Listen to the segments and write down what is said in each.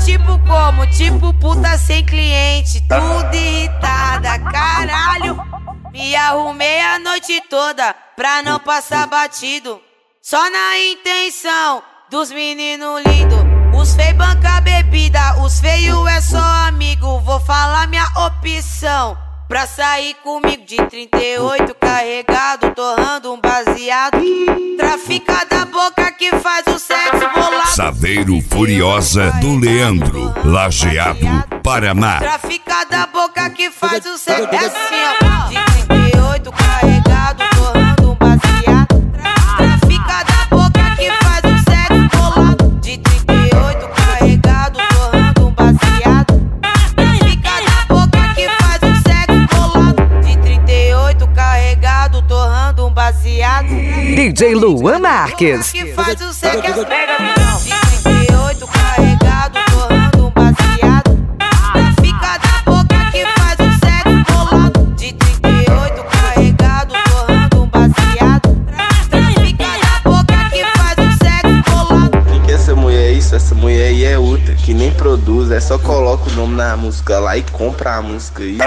tipo como? Tipo puta sem cliente, tudo irritada, caralho. Me arrumei a noite toda pra não passar batido, só na intenção dos meninos lindos. Os feios banca bebida, os feios é só amigo. Vou falar minha opção pra sair comigo de 38 carregado, torrando um baseado. Trafica da boca que faz o sexo bolado. Saveiro Furiosa do Leandro, Lajeado, Paraná. Trafica da boca que faz o sexo. É assim, ó. De 38 carregado, torrando um baseado. Trafica da boca que faz o sexo bolado. De 38 carregado, torrando um baseado. Trafica da boca que faz o sexo bolado. De 38 carregado, torrando um baseado. DJ Luan Marques. Que faz o sexo de 38 carregado, torrando um baseado. Trafica da boca que faz o sexo bolado. De 38 carregado, torrando um baseado. Trafica da boca que faz o sexo bolado. Quem que é essa mulher? Isso, essa mulher aí é outra, que nem produz, é só coloca o nome na música lá e compra a música aí.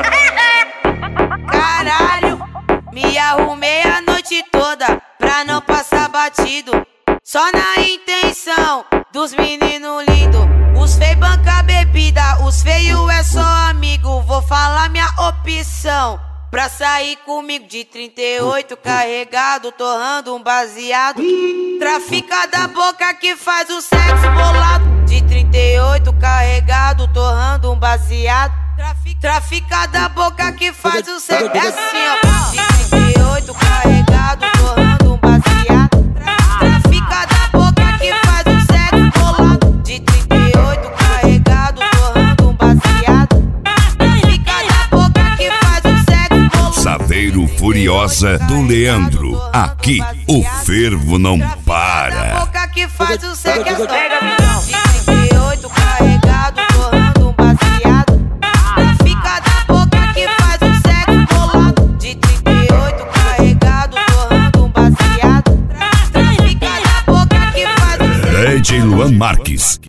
Caralho, me arrumei a noite toda pra não passar batido, só na intenção dos meninos lindos. Os feios banca bebida, os feios é só amigo. Vou falar minha opção pra sair comigo de 38 carregado, torrando um baseado. Trafica da boca que faz o sexo bolado. De 38 carregado, torrando um baseado. Trafica da boca que faz o sexo. É assim, ó. De 38 carregado, torrando um baseado. Trafica da boca que faz o sexo bolado. De 38 carregado, torrando um baseado. Trafica da boca que faz o sexo bolado. Saveiro Furiosa do Leandro, aqui o fervo não para. Da boca que faz o sexo. De 38 carregado, torrando um baseado. Trafica da boca que faz o sexo bolado. De 38 carregado, torrando um baseado. Trafica da boca que faz o sexo. DJ Luan Marques.